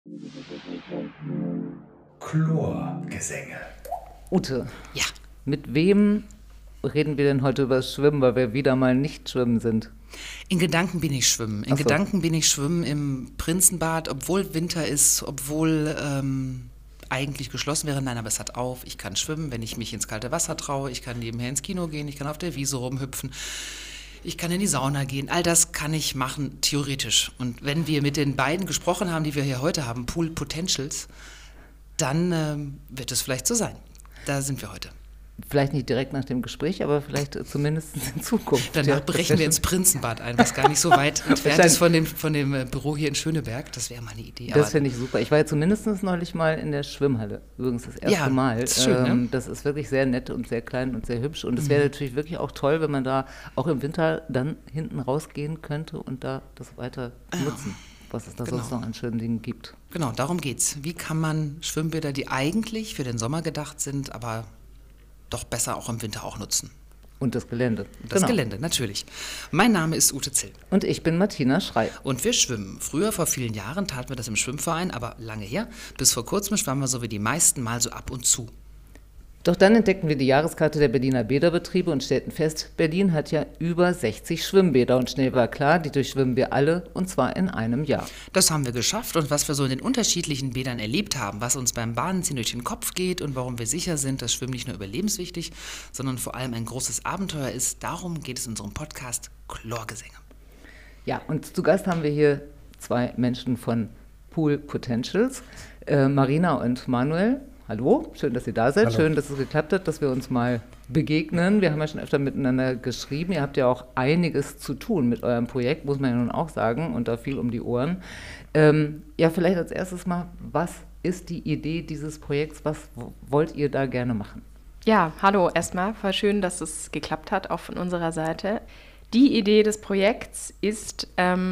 Chlorgesänge. Ute, Ja, mit wem reden wir denn heute über das Schwimmen, weil wir wieder mal nicht schwimmen sind? in Gedanken bin ich schwimmen. In Ach so. Gedanken bin ich schwimmen im Prinzenbad, obwohl Winter ist, obwohl eigentlich geschlossen wäre. Nein, aber es hat auf. Ich kann schwimmen, wenn ich mich ins kalte Wasser traue. Ich kann nebenher ins Kino gehen. Ich kann auf der Wiese rumhüpfen. Ich kann in die Sauna gehen. All das kann ich machen, theoretisch. Und wenn wir mit den beiden gesprochen haben, die wir hier heute haben, Pool Potentials, dann wird es vielleicht so sein. Da sind wir heute. Vielleicht nicht direkt nach dem Gespräch, aber vielleicht zumindest in Zukunft. Danach Ja, brechen wir ins Prinzenbad ein, was gar nicht so weit entfernt ist von dem Büro hier in Schöneberg. Das wäre mal eine Idee. Das finde ich super. Ich war ja zumindest neulich mal in der Schwimmhalle. Übrigens das erste Ja, Mal. ist schön, ne? Das ist wirklich sehr nett und sehr klein und sehr hübsch. Und es wäre natürlich wirklich auch toll, wenn man da auch im Winter dann hinten rausgehen könnte und da das weiter nutzen, was es da Genau. sonst noch an schönen Dingen gibt. Genau, darum geht's. Wie kann man Schwimmbäder, die eigentlich für den Sommer gedacht sind, aber doch besser auch im Winter auch nutzen? Und das Gelände. Das Gelände, natürlich. Mein Name ist Ute Zill Und ich bin Martina Schrei. und wir schwimmen. Früher, vor vielen Jahren, taten wir das im Schwimmverein, aber lange her. Bis vor kurzem schwammen wir so wie die meisten mal so ab und zu. Doch dann entdeckten wir die Jahreskarte der Berliner Bäderbetriebe und stellten fest, Berlin hat ja über 60 Schwimmbäder und schnell war klar, die durchschwimmen wir alle und zwar in einem Jahr. Das haben wir geschafft und was wir so in den unterschiedlichen Bädern erlebt haben, was uns beim Badenziehen durch den Kopf geht und warum wir sicher sind, dass Schwimmen nicht nur überlebenswichtig, sondern vor allem ein großes Abenteuer ist, darum geht es in unserem Podcast Chlorgesänge. Ja, und zu Gast haben wir hier zwei Menschen von Pool Potentials, Marina und Manuel. Hallo, schön, dass ihr da seid. Hallo. Schön, dass es geklappt hat, dass wir uns mal begegnen. Wir haben ja schon öfter miteinander geschrieben. Ihr habt ja auch einiges zu tun mit eurem Projekt, muss man ja nun auch sagen, und da viel um die Ohren. Ja, vielleicht als erstes mal, was ist die Idee dieses Projekts? Was wollt ihr da gerne machen? Ja, hallo erstmal. Voll schön, dass es geklappt hat, auch von unserer Seite. Die Idee des Projekts ist,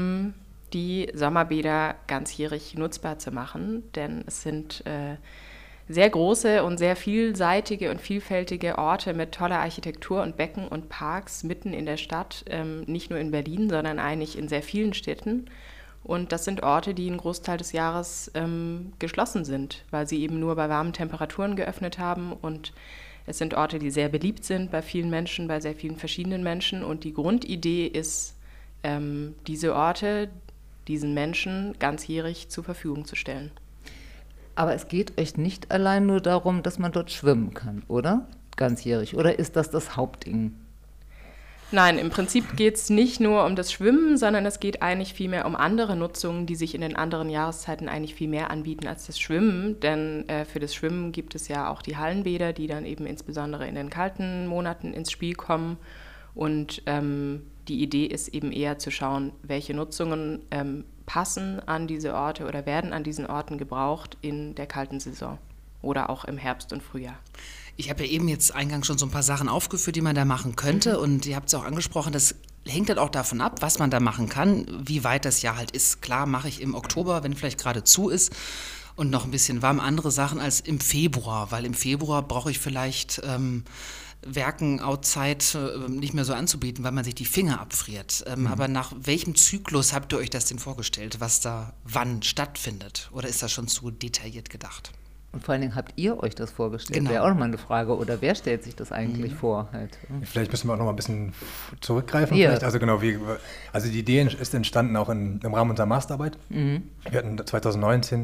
die Sommerbäder ganzjährig nutzbar zu machen, denn es sind sehr große und sehr vielseitige und vielfältige Orte mit toller Architektur und Becken und Parks mitten in der Stadt, nicht nur in Berlin, sondern eigentlich in sehr vielen Städten. Und das sind Orte, die einen Großteil des Jahres geschlossen sind, weil sie eben nur bei warmen Temperaturen geöffnet haben. Und es sind Orte, die sehr beliebt sind bei vielen Menschen, bei sehr vielen verschiedenen Menschen. Und die Grundidee ist, diese Orte diesen Menschen ganzjährig zur Verfügung zu stellen. Aber es geht euch nicht allein nur darum, dass man dort schwimmen kann, oder? Ganzjährig. Oder ist das Hauptding? Nein, im Prinzip geht es nicht nur um das Schwimmen, sondern es geht eigentlich vielmehr um andere Nutzungen, die sich in den anderen Jahreszeiten eigentlich viel mehr anbieten als das Schwimmen. Denn für das Schwimmen gibt es ja auch die Hallenbäder, die dann eben insbesondere in den kalten Monaten ins Spiel kommen. Und die Idee ist eben eher zu schauen, welche Nutzungen passen an diese Orte oder werden an diesen Orten gebraucht in der kalten Saison oder auch im Herbst und Frühjahr. Ich habe ja eben jetzt eingangs schon so ein paar Sachen aufgeführt, die man da machen könnte. Und ihr habt es auch angesprochen, das hängt halt auch davon ab, was man da machen kann, wie weit das Jahr halt ist. Klar mache ich im Oktober, wenn vielleicht gerade zu ist und noch ein bisschen warm, andere Sachen als im Februar. Weil im Februar brauche ich vielleicht Werken outside nicht mehr so anzubieten, weil man sich die Finger abfriert. Aber nach welchem Zyklus habt ihr euch das denn vorgestellt, was da wann stattfindet? Oder ist das schon zu detailliert gedacht? Und vor allen Dingen, habt ihr euch das vorgestellt? Genau. Wäre auch nochmal eine Frage. Oder wer stellt sich das eigentlich vor? Halt? Vielleicht müssen wir auch noch mal ein bisschen zurückgreifen. Ja. Vielleicht. Also genau, also die Idee ist entstanden auch im Rahmen unserer Masterarbeit. Wir hatten 2019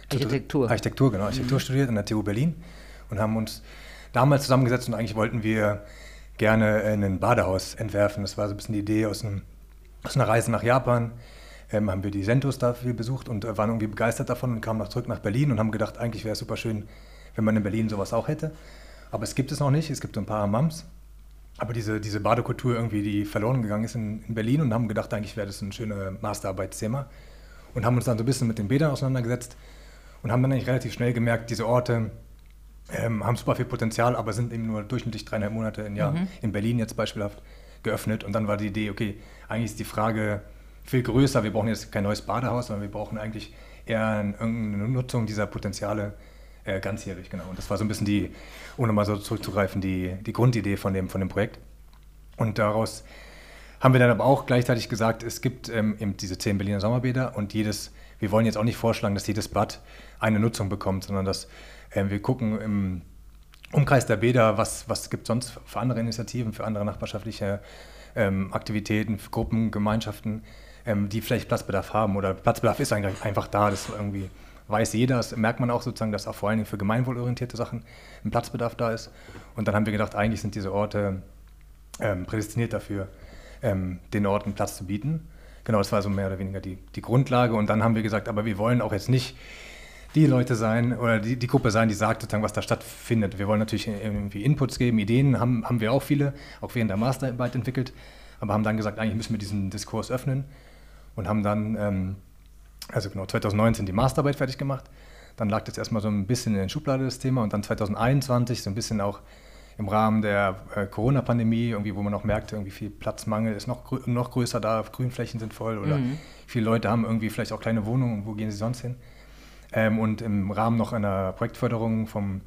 Architektur studiert an der TU Berlin und haben uns damals zusammengesetzt und eigentlich wollten wir gerne ein Badehaus entwerfen. Das war so ein bisschen die Idee aus einer Reise nach Japan. Haben wir die Sentos dafür besucht und waren irgendwie begeistert davon und kamen noch zurück nach Berlin und haben gedacht, eigentlich wäre es super schön, wenn man in Berlin sowas auch hätte. Aber es gibt es noch nicht, es gibt so ein paar Hammams. Aber diese Badekultur irgendwie, die verloren gegangen ist in Berlin und haben gedacht, eigentlich wäre das ein schönes Masterarbeitsthema. Und haben uns dann so ein bisschen mit den Bädern auseinandergesetzt und haben dann eigentlich relativ schnell gemerkt, diese Orte haben super viel Potenzial, aber sind eben nur durchschnittlich 3,5 Monate im Jahr in Berlin jetzt beispielhaft geöffnet. Und dann war die Idee, okay, eigentlich ist die Frage viel größer. Wir brauchen jetzt kein neues Badehaus, sondern wir brauchen eigentlich eher irgendeine Nutzung dieser Potenziale ganzjährig. Genau. Und das war so ein bisschen ohne mal so zurückzugreifen, die Grundidee von dem Projekt. Und daraus haben wir dann aber auch gleichzeitig gesagt, es gibt eben diese 10 Berliner Sommerbäder und jedes wir wollen jetzt auch nicht vorschlagen, dass jedes Bad eine Nutzung bekommt, sondern dass wir gucken im Umkreis der Bäder, was gibt es sonst für andere Initiativen, für andere nachbarschaftliche Aktivitäten, für Gruppen, Gemeinschaften, die vielleicht Platzbedarf haben. Oder Platzbedarf ist eigentlich einfach da, das irgendwie weiß jeder, das merkt man auch sozusagen, dass auch vor allen Dingen für gemeinwohlorientierte Sachen ein Platzbedarf da ist. Und dann haben wir gedacht, eigentlich sind diese Orte prädestiniert dafür, den Orten Platz zu bieten. Genau, das war so mehr oder weniger die Grundlage. Und dann haben wir gesagt, aber wir wollen auch jetzt nicht die Leute sein oder die Gruppe sein, die sagt sozusagen, was da stattfindet. Wir wollen natürlich irgendwie Inputs geben, Ideen haben wir auch viele, auch während der Masterarbeit entwickelt, aber haben dann gesagt, eigentlich müssen wir diesen Diskurs öffnen und haben dann 2019 die Masterarbeit fertig gemacht. Dann lag das erstmal so ein bisschen in den Schubladen, das Thema, und dann 2021 so ein bisschen auch im Rahmen der Corona-Pandemie, irgendwie, wo man auch merkte, irgendwie viel Platzmangel ist noch größer da, Grünflächen sind voll oder viele Leute haben irgendwie vielleicht auch kleine Wohnungen, wo gehen sie sonst hin? Und im Rahmen noch einer Projektförderung vom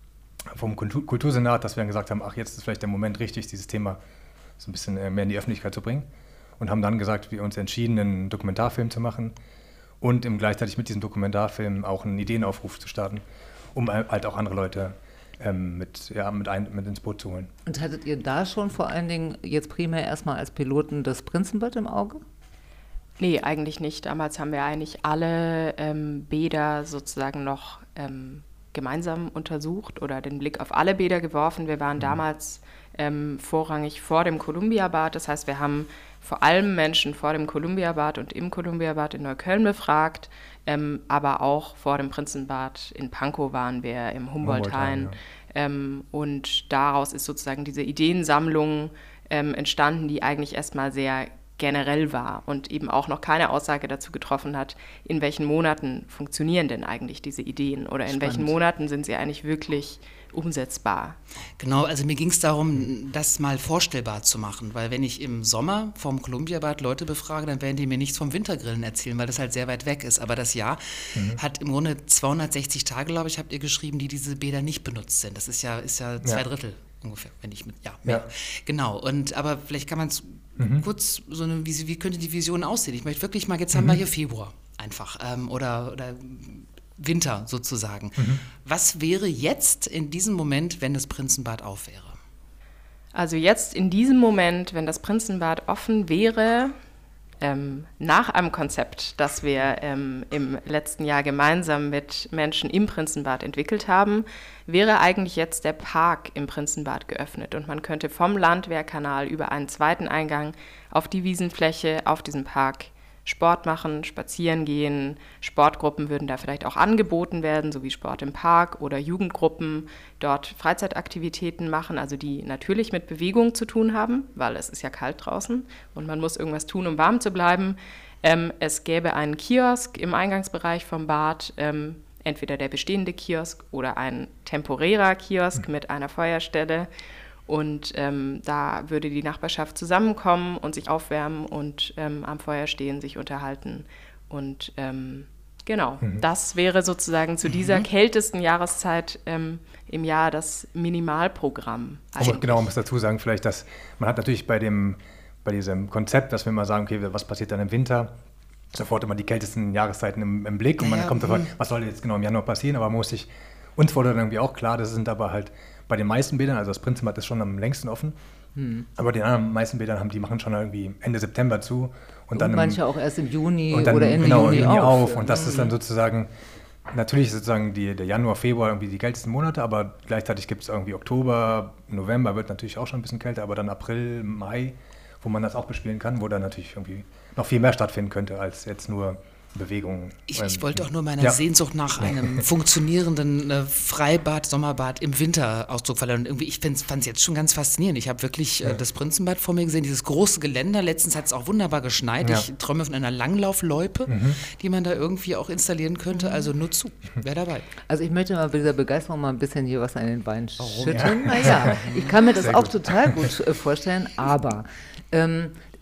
Kultursenat, dass wir dann gesagt haben, jetzt ist vielleicht der Moment richtig, dieses Thema so ein bisschen mehr in die Öffentlichkeit zu bringen. Und haben dann gesagt, wir uns entschieden, einen Dokumentarfilm zu machen und gleichzeitig mit diesem Dokumentarfilm auch einen Ideenaufruf zu starten, um halt auch andere Leute mit ins Boot zu holen. Und hattet ihr da schon vor allen Dingen jetzt primär erstmal als Piloten das Prinzenbad im Auge? Nee, eigentlich nicht. Damals haben wir eigentlich alle Bäder sozusagen noch gemeinsam untersucht oder den Blick auf alle Bäder geworfen. Wir waren damals vorrangig vor dem Kolumbiabad. Das heißt, wir haben vor allem Menschen vor dem Kolumbiabad und im Kolumbiabad in Neukölln befragt, aber auch vor dem Prinzenbad in Pankow waren wir, im Humboldt-Hain. Ja. Und daraus ist sozusagen diese Ideensammlung entstanden, die eigentlich erstmal sehr generell war und eben auch noch keine Aussage dazu getroffen hat, in welchen Monaten funktionieren denn eigentlich diese Ideen oder in welchen Monaten sind sie eigentlich wirklich umsetzbar. Genau, also mir ging es darum, das mal vorstellbar zu machen, weil wenn ich im Sommer vom Kolumbiabad Leute befrage, dann werden die mir nichts vom Wintergrillen erzählen, weil das halt sehr weit weg ist. Aber das Jahr hat im Grunde 260 Tage, glaube ich, habt ihr geschrieben, die diese Bäder nicht benutzt sind. Das ist ja 2/3 ungefähr, wenn ich mit, mehr. Ja. Genau, aber vielleicht kann man es kurz, wie könnte die Vision aussehen? Ich möchte wirklich mal, jetzt haben wir hier Februar einfach oder Winter sozusagen. Was wäre jetzt in diesem Moment, wenn das Prinzenbad auf wäre? Also jetzt in diesem Moment, wenn das Prinzenbad offen wäre, nach einem Konzept, das wir im letzten Jahr gemeinsam mit Menschen im Prinzenbad entwickelt haben, wäre eigentlich jetzt der Park im Prinzenbad geöffnet und man könnte vom Landwehrkanal über einen zweiten Eingang auf die Wiesenfläche, auf diesem Park Sport machen, spazieren gehen. Sportgruppen würden da vielleicht auch angeboten werden, so wie Sport im Park oder Jugendgruppen dort Freizeitaktivitäten machen, also die natürlich mit Bewegung zu tun haben, weil es ist ja kalt draußen und man muss irgendwas tun, um warm zu bleiben. Es gäbe einen Kiosk im Eingangsbereich vom Bad, entweder der bestehende Kiosk oder ein temporärer Kiosk mit einer Feuerstelle. Und da würde die Nachbarschaft zusammenkommen und sich aufwärmen und am Feuer stehen, sich unterhalten. Und das wäre sozusagen zu dieser kältesten Jahreszeit im Jahr das Minimalprogramm. Genau, man muss dazu sagen vielleicht, dass man hat natürlich bei diesem Konzept, dass wir mal sagen, okay, was passiert dann im Winter, sofort immer die kältesten Jahreszeiten im Blick und man kommt sofort, was soll jetzt genau im Januar passieren, aber uns wurde dann irgendwie auch klar, das sind aber halt bei den meisten Bädern, also das Prinzenbad ist schon am längsten offen, aber die anderen meisten Bädern die machen schon irgendwie Ende September zu. Und dann manche auch erst im Juni und dann, oder Ende Juni auf. Und das ist dann sozusagen, natürlich ist sozusagen der Januar, Februar irgendwie die kältesten Monate, aber gleichzeitig gibt es irgendwie Oktober, November wird natürlich auch schon ein bisschen kälter, aber dann April, Mai, wo man das auch bespielen kann, wo dann natürlich irgendwie noch viel mehr stattfinden könnte als jetzt nur Bewegung. Ich wollte auch nur meiner Sehnsucht nach einem funktionierenden Freibad, Sommerbad im Winter Ausdruck verleihen. Und irgendwie, ich fand es jetzt schon ganz faszinierend. Ich habe wirklich das Prinzenbad vor mir gesehen, dieses große Geländer. Letztens hat es auch wunderbar geschneit. Ja. Ich träume von einer Langlaufloipe, die man da irgendwie auch installieren könnte. Also nur zu, wer dabei? Also ich möchte mal bei dieser Begeisterung mal ein bisschen hier was an den Beinen schütteln. Naja, ich kann mir das auch total gut vorstellen, aber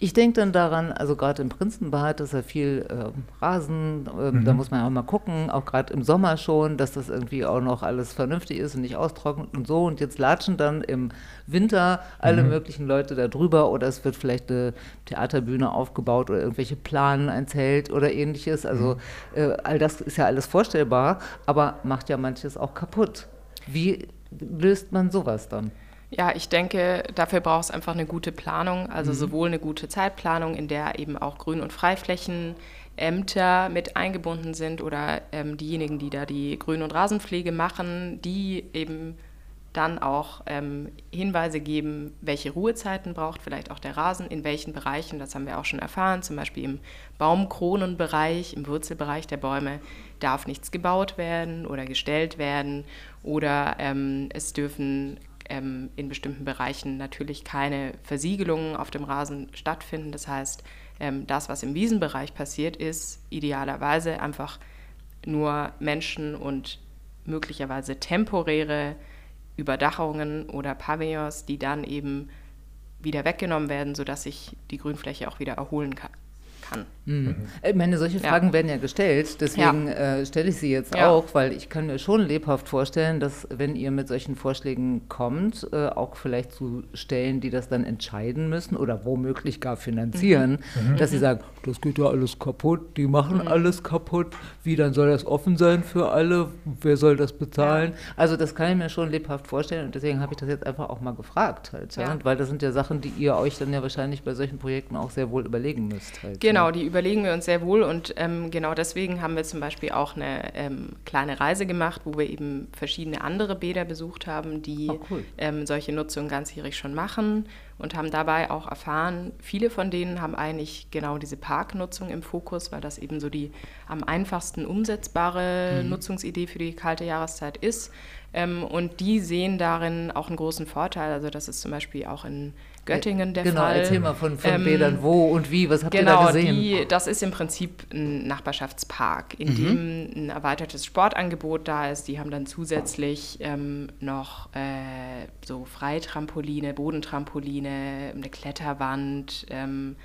Ich denke dann daran, also gerade im Prinzenbad ist ja viel Rasen, da muss man auch mal gucken, auch gerade im Sommer schon, dass das irgendwie auch noch alles vernünftig ist und nicht austrocknet und so. Und jetzt latschen dann im Winter alle möglichen Leute da drüber oder es wird vielleicht eine Theaterbühne aufgebaut oder irgendwelche Planen, ein Zelt oder ähnliches. Also all das ist ja alles vorstellbar, aber macht ja manches auch kaputt. Wie löst man sowas dann? Ja, ich denke, dafür braucht es einfach eine gute Planung, also sowohl eine gute Zeitplanung, in der eben auch Grün- und Freiflächenämter mit eingebunden sind oder diejenigen, die da die Grün- und Rasenpflege machen, die eben dann auch Hinweise geben, welche Ruhezeiten braucht vielleicht auch der Rasen, in welchen Bereichen, das haben wir auch schon erfahren, zum Beispiel im Baumkronenbereich, im Wurzelbereich der Bäume darf nichts gebaut werden oder gestellt werden oder es dürfen in bestimmten Bereichen natürlich keine Versiegelungen auf dem Rasen stattfinden. Das heißt, das, was im Wiesenbereich passiert, ist idealerweise einfach nur Menschen und möglicherweise temporäre Überdachungen oder Pavillons, die dann eben wieder weggenommen werden, sodass sich die Grünfläche auch wieder erholen kann. Ich meine, solche Fragen werden ja gestellt, deswegen stelle ich sie jetzt auch, weil ich kann mir schon lebhaft vorstellen, dass wenn ihr mit solchen Vorschlägen kommt, auch vielleicht zu Stellen, die das dann entscheiden müssen oder womöglich gar finanzieren, dass sie sagen, das geht ja alles kaputt, die machen alles kaputt, wie, dann soll das offen sein für alle, wer soll das bezahlen? Ja. Also das kann ich mir schon lebhaft vorstellen und deswegen habe ich das jetzt einfach auch mal gefragt halt, und weil das sind ja Sachen, die ihr euch dann ja wahrscheinlich bei solchen Projekten auch sehr wohl überlegen müsst halt. Genau, die überlegen wir uns sehr wohl und genau deswegen haben wir zum Beispiel auch eine kleine Reise gemacht, wo wir eben verschiedene andere Bäder besucht haben, die solche Nutzung ganzjährig schon machen und haben dabei auch erfahren, viele von denen haben eigentlich genau diese Parknutzung im Fokus, weil das eben so die am einfachsten umsetzbare Nutzungsidee für die kalte Jahreszeit ist. Und die sehen darin auch einen großen Vorteil. Also das ist zum Beispiel auch in Göttingen der Fall. Genau, erzähl mal von Bädern, wo und wie, was habt ihr da gesehen? Das ist im Prinzip ein Nachbarschaftspark, in dem ein erweitertes Sportangebot da ist. Die haben dann zusätzlich noch so Freitrampoline, Bodentrampoline, eine Kletterwand, ein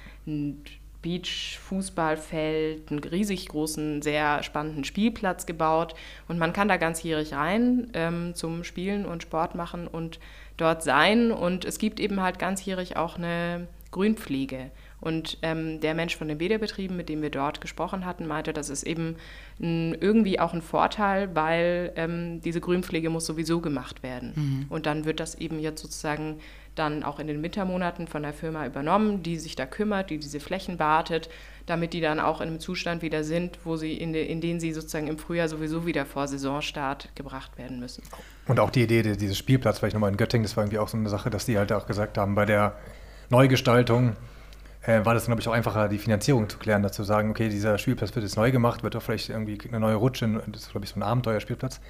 Beach-Fußballfeld, einen riesig großen, sehr spannenden Spielplatz gebaut. Und man kann da ganzjährig rein zum Spielen und Sport machen und dort sein. Und es gibt eben halt ganzjährig auch eine Grünpflege. Und der Mensch von den Bäderbetrieben, mit dem wir dort gesprochen hatten, meinte, das ist eben irgendwie auch ein Vorteil, weil diese Grünpflege muss sowieso gemacht werden. Und dann wird das eben jetzt sozusagen dann auch in den Wintermonaten von der Firma übernommen, die sich da kümmert, die diese Flächen wartet, damit die dann auch in einem Zustand wieder sind, wo sie in denen sie sozusagen im Frühjahr sowieso wieder vor Saisonstart gebracht werden müssen. Und auch die Idee, dieses Spielplatz, vielleicht nochmal in Göttingen, das war irgendwie auch so eine Sache, dass die halt auch gesagt haben, bei der Neugestaltung war das, glaube ich, auch einfacher, die Finanzierung zu klären, dazu sagen, okay, dieser Spielplatz wird jetzt neu gemacht, wird doch vielleicht irgendwie eine neue Rutsche, das ist, glaube ich, so ein Abenteuerspielplatz.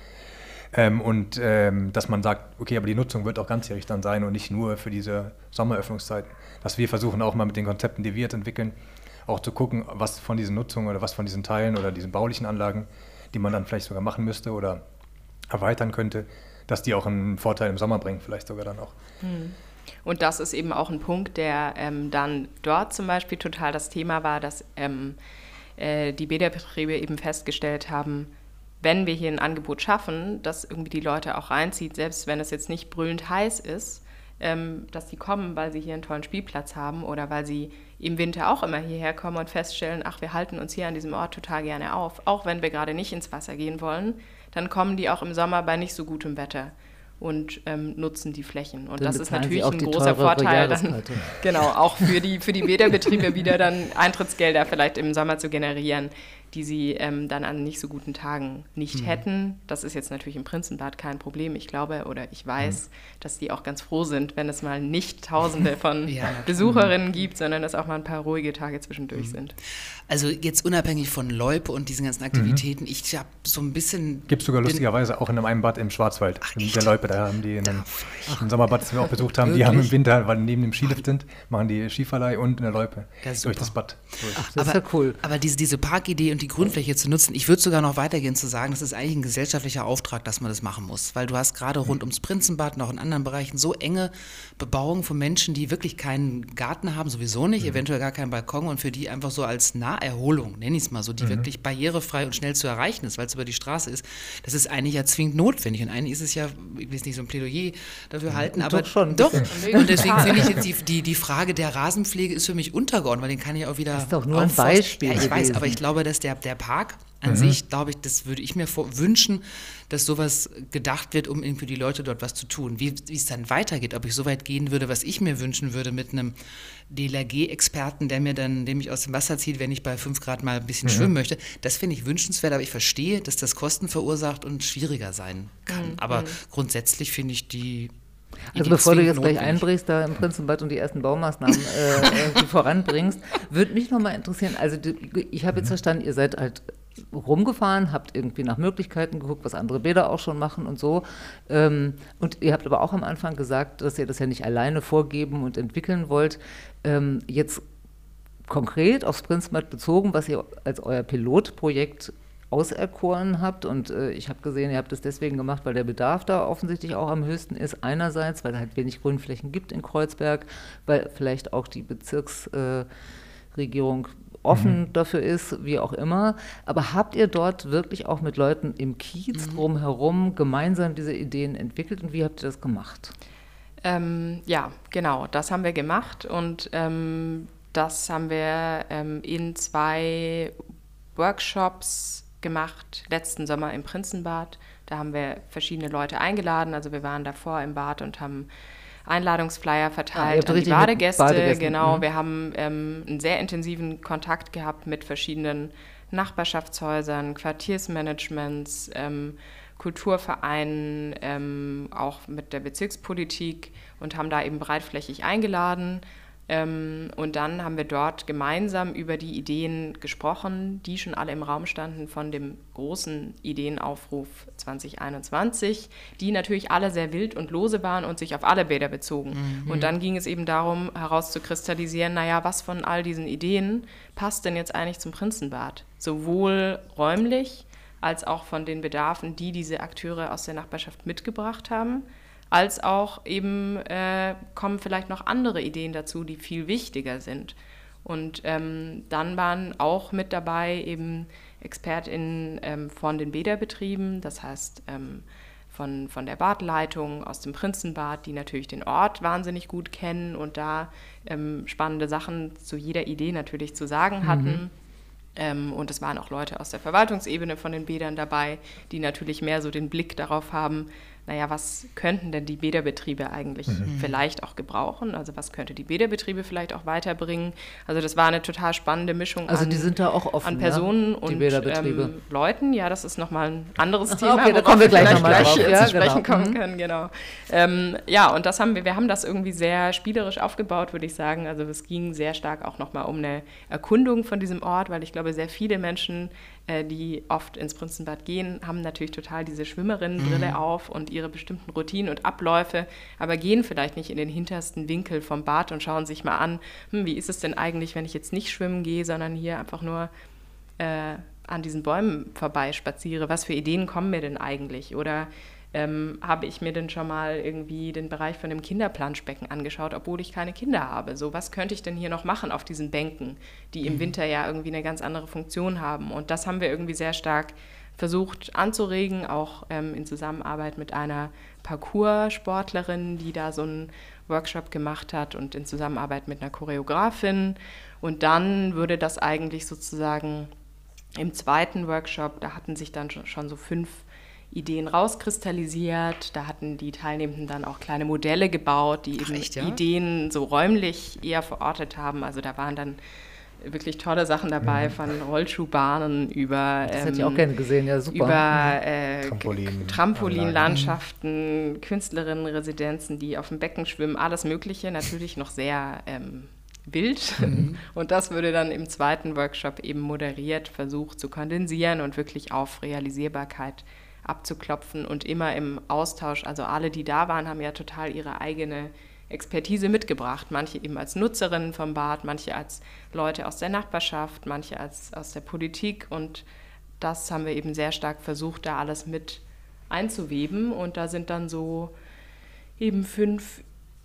Dass man sagt, okay, aber die Nutzung wird auch ganzjährig dann sein und nicht nur für diese Sommeröffnungszeiten. Dass wir versuchen auch mal mit den Konzepten, die wir jetzt entwickeln, auch zu gucken, was von diesen Nutzungen oder was von diesen Teilen oder diesen baulichen Anlagen, die man dann vielleicht sogar machen müsste oder erweitern könnte, dass die auch einen Vorteil im Sommer bringen, vielleicht sogar dann auch. Und das ist eben auch ein Punkt, der dann dort zum Beispiel total das Thema war, dass die Bäderbetriebe eben festgestellt haben, wenn wir hier ein Angebot schaffen, das irgendwie die Leute auch reinzieht, selbst wenn es jetzt nicht brüllend heiß ist, dass die kommen, weil sie hier einen tollen Spielplatz haben oder weil sie im Winter auch immer hierher kommen und feststellen, ach, wir halten uns hier an diesem Ort total gerne auf, auch wenn wir gerade nicht ins Wasser gehen wollen, dann kommen die auch im Sommer bei nicht so gutem Wetter und nutzen die Flächen. Und das ist natürlich ein großer Vorteil, dann, genau, auch für die Bäderbetriebe wieder dann Eintrittsgelder vielleicht im Sommer zu generieren, die sie dann an nicht so guten Tagen nicht hätten. Das ist jetzt natürlich im Prinzenbad kein Problem. Ich glaube oder ich weiß, dass die auch ganz froh sind, wenn es mal nicht Tausende von Besucherinnen gibt, sondern dass auch mal ein paar ruhige Tage zwischendurch sind. Also jetzt unabhängig von Loipe und diesen ganzen Aktivitäten, ich habe so ein bisschen... Gibt es sogar lustigerweise auch in einem Bad im Schwarzwald, in der Loipe, da haben die in einem Sommerbad, das wir auch besucht haben, die haben im Winter, weil neben dem Skilift sind, machen die Skiverleih und in der Loipe durch das Bad. Ach, das ist ja cool. Aber diese Parkidee und und die Grünfläche zu nutzen. Ich würde sogar noch weitergehen zu sagen, das ist eigentlich ein gesellschaftlicher Auftrag, dass man das machen muss, weil du hast gerade rund ums Prinzenbad und auch in anderen Bereichen so enge Bebauung von Menschen, die wirklich keinen Garten haben, sowieso nicht, eventuell gar keinen Balkon und für die einfach so als Naherholung, nenne ich es mal so, die wirklich barrierefrei und schnell zu erreichen ist, weil es über die Straße ist, das ist eigentlich ja zwingend notwendig und eigentlich ist es ja, ich will nicht so ein Plädoyer dafür halten, aber doch. Und deswegen finde ich jetzt die Frage der Rasenpflege ist für mich untergeordnet, weil den kann ich auch wieder... Das ist doch nur ein Beispiel. Ja, ich weiß, aber ich glaube, dass der Park an sich, glaube ich, das würde ich mir wünschen, dass sowas gedacht wird, um irgendwie die Leute dort was zu tun. Wie es dann weitergeht, ob ich so weit gehen würde, was ich mir wünschen würde mit einem DLRG-Experten, der mich aus dem Wasser zieht, wenn ich bei 5 Grad mal ein bisschen schwimmen möchte, das finde ich wünschenswert, aber ich verstehe, dass das Kosten verursacht und schwieriger sein kann. Aber grundsätzlich finde ich die... Also bevor du jetzt gleich einbrichst da im Prinzenbad und die ersten Baumaßnahmen voranbringst, würde mich nochmal interessieren, also ich habe jetzt verstanden, ihr seid halt rumgefahren, habt irgendwie nach Möglichkeiten geguckt, was andere Bäder auch schon machen und so. Und ihr habt aber auch am Anfang gesagt, dass ihr das ja nicht alleine vorgeben und entwickeln wollt. Jetzt konkret aufs Prinzenbad bezogen, was ihr als euer Pilotprojekt auserkoren habt und ich habe gesehen, ihr habt es deswegen gemacht, weil der Bedarf da offensichtlich auch am höchsten ist. Einerseits, weil es halt wenig Grünflächen gibt in Kreuzberg, weil vielleicht auch die Bezirksregierung offen dafür ist, wie auch immer. Aber habt ihr dort wirklich auch mit Leuten im Kiez drumherum gemeinsam diese Ideen entwickelt und wie habt ihr das gemacht? Ja, genau, das haben wir gemacht und das haben wir in 2 Workshops gemacht, letzten Sommer im Prinzenbad. Da haben wir verschiedene Leute eingeladen, also wir waren davor im Bad und haben Einladungsflyer verteilt an die Badegäste. Genau, wir haben einen sehr intensiven Kontakt gehabt mit verschiedenen Nachbarschaftshäusern, Quartiersmanagements, Kulturvereinen, auch mit der Bezirkspolitik und haben da eben breitflächig eingeladen. Und dann haben wir dort gemeinsam über die Ideen gesprochen, die schon alle im Raum standen von dem großen Ideenaufruf 2021, die natürlich alle sehr wild und lose waren und sich auf alle Bäder bezogen. Und dann ging es eben darum, herauszukristallisieren, naja, was von all diesen Ideen passt denn jetzt eigentlich zum Prinzenbad? Sowohl räumlich als auch von den Bedarfen, die diese Akteure aus der Nachbarschaft mitgebracht haben, als auch eben kommen vielleicht noch andere Ideen dazu, die viel wichtiger sind. Und dann waren auch mit dabei eben ExpertInnen von den Bäderbetrieben, das heißt von der Badleitung aus dem Prinzenbad, die natürlich den Ort wahnsinnig gut kennen und da spannende Sachen zu jeder Idee natürlich zu sagen hatten. Und es waren auch Leute aus der Verwaltungsebene von den Bädern dabei, die natürlich mehr so den Blick darauf haben, naja, was könnten denn die Bäderbetriebe eigentlich vielleicht auch gebrauchen? Also was könnte die Bäderbetriebe vielleicht auch weiterbringen? Also das war eine total spannende Mischung die sind da auch offen, an Personen und Leuten. Ja, das ist nochmal ein anderes Thema, okay, da kommen wir gleich nochmal drauf. Zu sprechen kommen können, genau. Ja, und wir haben das irgendwie sehr spielerisch aufgebaut, würde ich sagen. Also es ging sehr stark auch nochmal um eine Erkundung von diesem Ort, weil ich glaube, sehr viele Menschen, die oft ins Prinzenbad gehen, haben natürlich total diese Schwimmerinnenbrille auf und ihre bestimmten Routinen und Abläufe, aber gehen vielleicht nicht in den hintersten Winkel vom Bad und schauen sich mal an, wie ist es denn eigentlich, wenn ich jetzt nicht schwimmen gehe, sondern hier einfach nur an diesen Bäumen vorbeispaziere. Was für Ideen kommen mir denn eigentlich? Oder habe ich mir denn schon mal irgendwie den Bereich von dem Kinderplanschbecken angeschaut, obwohl ich keine Kinder habe. So, was könnte ich denn hier noch machen auf diesen Bänken, die im Winter ja irgendwie eine ganz andere Funktion haben? Und das haben wir irgendwie sehr stark versucht anzuregen, auch in Zusammenarbeit mit einer Parkour-Sportlerin, die da so einen Workshop gemacht hat und in Zusammenarbeit mit einer Choreografin. Und dann würde das eigentlich sozusagen im zweiten Workshop, da hatten sich dann schon so 5 Ideen rauskristallisiert. Da hatten die Teilnehmenden dann auch kleine Modelle gebaut, die eben Ideen so räumlich eher verortet haben. Also da waren dann wirklich tolle Sachen dabei, von Rollschuhbahnen über das hätte ich auch gerne gesehen, ja super. Über Trampolinlandschaften, Künstlerinnenresidenzen, die auf dem Becken schwimmen, alles Mögliche, natürlich noch sehr wild. Und das würde dann im zweiten Workshop eben moderiert versucht zu kondensieren und wirklich auf Realisierbarkeit abzuklopfen und immer im Austausch. Also alle, die da waren, haben ja total ihre eigene Expertise mitgebracht. Manche eben als Nutzerinnen vom Bad, manche als Leute aus der Nachbarschaft, manche aus der Politik. Und das haben wir eben sehr stark versucht, da alles mit einzuweben. Und da sind dann so eben 5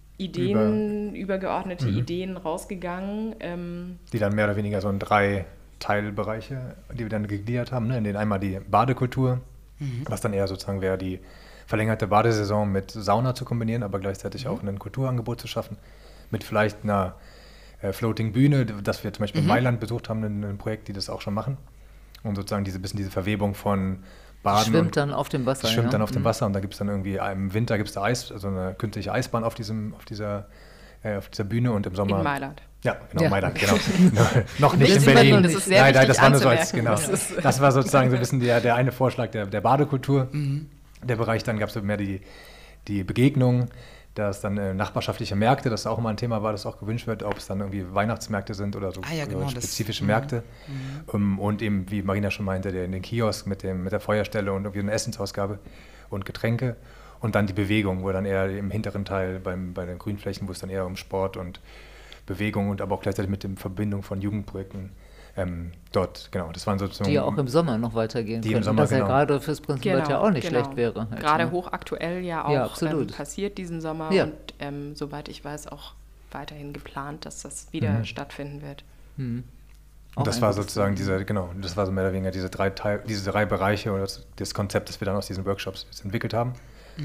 übergeordnete Ideen rausgegangen. Die dann mehr oder weniger so in 3 Teilbereiche, die wir dann gegliedert haben. Ne? In denen einmal die Badekultur, was dann eher sozusagen wäre, die verlängerte Badesaison mit Sauna zu kombinieren, aber gleichzeitig auch ein Kulturangebot zu schaffen. Mit vielleicht einer Floating Bühne, das wir zum Beispiel in Mailand besucht haben, ein Projekt, die das auch schon machen. Und sozusagen diese Verwebung von Baden. Schwimmt dann auf dem Wasser. Schwimmt dann auf dem Wasser und da gibt es dann irgendwie, im Winter gibt es da also eine künstliche Eisbahn auf dieser Bühne und im Sommer. In Mailand. Ja, genau, Mailand, genau. Noch nicht in Berlin. Nein, das war nur so als, genau. Das war sozusagen so ein bisschen der eine Vorschlag der Badekultur. Der Bereich, dann gab es mehr die Begegnung, dass dann nachbarschaftliche Märkte, das auch mal ein Thema war, das auch gewünscht wird, ob es dann irgendwie Weihnachtsmärkte sind oder so spezifische Märkte. Und eben, wie Marina schon meinte, den Kiosk mit der Feuerstelle und irgendwie eine Essensausgabe und Getränke. Und dann die Bewegung, wo dann eher im hinteren Teil bei den Grünflächen, wo es dann eher um Sport und Bewegung und aber auch gleichzeitig mit der Verbindung von Jugendprojekten dort, genau, das waren sozusagen... Die ja auch im Sommer noch weitergehen können. Sommer, das ja gerade fürs Prinzipal ja auch nicht schlecht wäre. Halt, gerade hochaktuell ja auch passiert diesen Sommer und soweit ich weiß auch weiterhin geplant, dass das wieder stattfinden wird. Und das war sozusagen das war so mehr oder weniger diese 3 Bereiche oder das Konzept, das wir dann aus diesen Workshops entwickelt haben.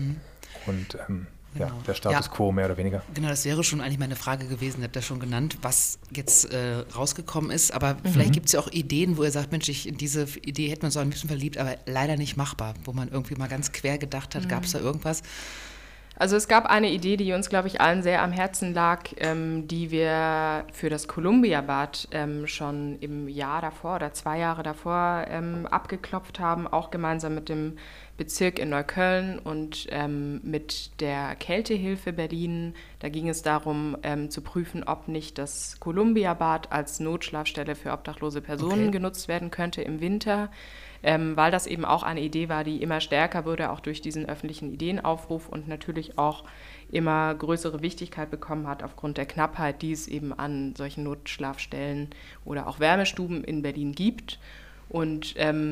Und der Status quo mehr oder weniger. Genau, das wäre schon eigentlich meine Frage gewesen, ihr habt ja schon genannt, was jetzt rausgekommen ist, aber vielleicht gibt es ja auch Ideen, wo ihr sagt, Mensch, in diese Idee hätte man so ein bisschen verliebt, aber leider nicht machbar, wo man irgendwie mal ganz quer gedacht hat, gab es da irgendwas? Also es gab eine Idee, die uns, glaube ich, allen sehr am Herzen lag, die wir für das Columbia-Bad schon im Jahr davor oder 2 Jahre davor abgeklopft haben, auch gemeinsam mit dem Bezirk in Neukölln und mit der Kältehilfe Berlin. Da ging es darum, zu prüfen, ob nicht das Columbia-Bad als Notschlafstelle für obdachlose Personen genutzt werden könnte im Winter. Weil das eben auch eine Idee war, die immer stärker wurde, auch durch diesen öffentlichen Ideenaufruf und natürlich auch immer größere Wichtigkeit bekommen hat aufgrund der Knappheit, die es eben an solchen Notschlafstellen oder auch Wärmestuben in Berlin gibt. Und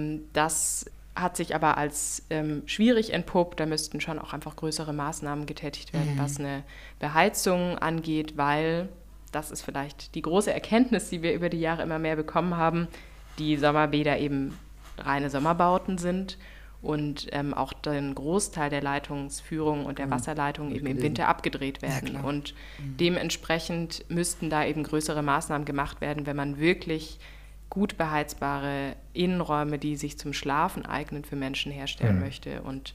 das hat sich aber als schwierig entpuppt. Da müssten schon auch einfach größere Maßnahmen getätigt werden, was eine Beheizung angeht, weil, das ist vielleicht die große Erkenntnis, die wir über die Jahre immer mehr bekommen haben, die Sommerbäder eben reine Sommerbauten sind und auch den Großteil der Leitungsführung und der Wasserleitung eben im Winter abgedreht werden. Ja, und dementsprechend müssten da eben größere Maßnahmen gemacht werden, wenn man wirklich gut beheizbare Innenräume, die sich zum Schlafen eignen, für Menschen herstellen möchte. Und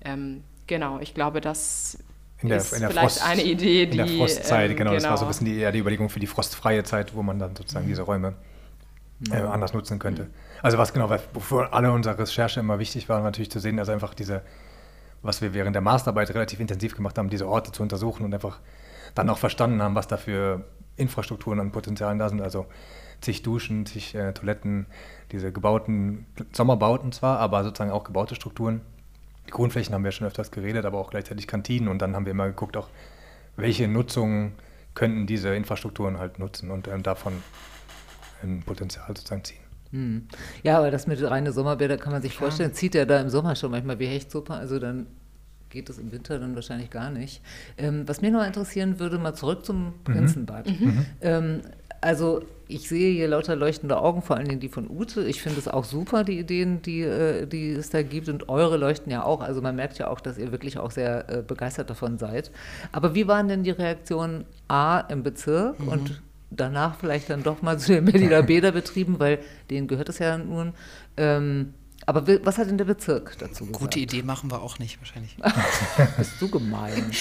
ich glaube, das ist vielleicht eine Idee, die... In der Frostzeit, das war so ein bisschen die Überlegung für die frostfreie Zeit, wo man dann sozusagen diese Räume anders nutzen könnte. Also wofür alle unsere Recherche immer wichtig war, natürlich zu sehen, also einfach was wir während der Masterarbeit relativ intensiv gemacht haben, diese Orte zu untersuchen und einfach dann auch verstanden haben, was da für Infrastrukturen und Potenzialen da sind, also zig Duschen, zig Toiletten, diese gebauten Sommerbauten zwar, aber sozusagen auch gebaute Strukturen. Die Grünflächen haben wir schon öfters geredet, aber auch gleichzeitig Kantinen und dann haben wir immer geguckt, auch welche Nutzungen könnten diese Infrastrukturen halt nutzen und davon ein Potenzial sozusagen ziehen. Ja, aber das mit reine Sommerbäder kann man sich vorstellen, zieht ja da im Sommer schon manchmal wie Hechtsuppe, also dann geht es im Winter dann wahrscheinlich gar nicht. Was mir noch interessieren würde, mal zurück zum Prinzenbad. Also ich sehe hier lauter leuchtende Augen, vor allen Dingen die von Ute. Ich finde es auch super, die Ideen, die es da gibt und eure leuchten ja auch. Also man merkt ja auch, dass ihr wirklich auch sehr begeistert davon seid. Aber wie waren denn die Reaktionen im Bezirk und danach vielleicht dann doch mal zu den Berliner Bäderbetrieben, weil denen gehört es ja nun. Aber was hat denn der Bezirk dazu gesagt? Gute Idee machen wir auch nicht, wahrscheinlich. Bist du gemein.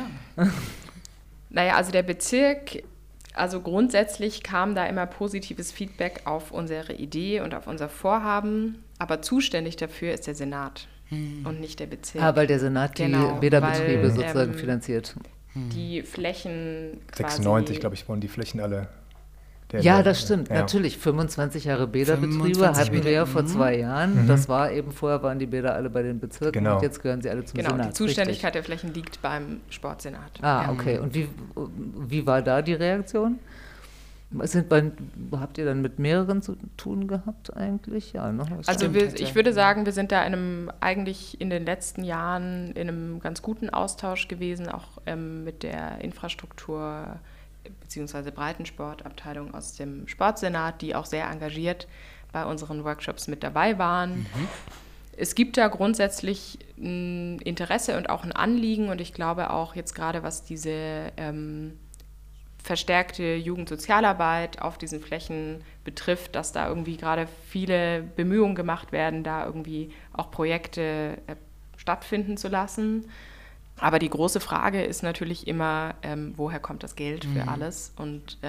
Naja, also der Bezirk, also grundsätzlich kam da immer positives Feedback auf unsere Idee und auf unser Vorhaben, aber zuständig dafür ist der Senat und nicht der Bezirk. Weil der Senat die Bäderbetriebe sozusagen finanziert. Die Flächen 96, glaube ich, wurden die Flächen alle Ja, das stimmt. Natürlich, 25 Jahre Bäderbetriebe hatten wir ja vor 2 Jahren. Das war eben, vorher waren die Bäder alle bei den Bezirken und jetzt gehören sie alle zum Senat. Genau, die Zuständigkeit der Flächen liegt beim Sportsenat. Okay. Und wie war da die Reaktion? Habt ihr dann mit mehreren zu tun gehabt eigentlich? Ja, ne? Also ich würde sagen, wir sind da eigentlich in den letzten Jahren in einem ganz guten Austausch gewesen, auch mit der Infrastruktur bzw. Breitensportabteilung aus dem Sportsenat, die auch sehr engagiert bei unseren Workshops mit dabei waren. Es gibt da grundsätzlich ein Interesse und auch ein Anliegen, und ich glaube auch jetzt gerade, was diese verstärkte Jugendsozialarbeit auf diesen Flächen betrifft, dass da irgendwie gerade viele Bemühungen gemacht werden, da irgendwie auch Projekte stattfinden zu lassen. Aber die große Frage ist natürlich immer, woher kommt das Geld für alles? Und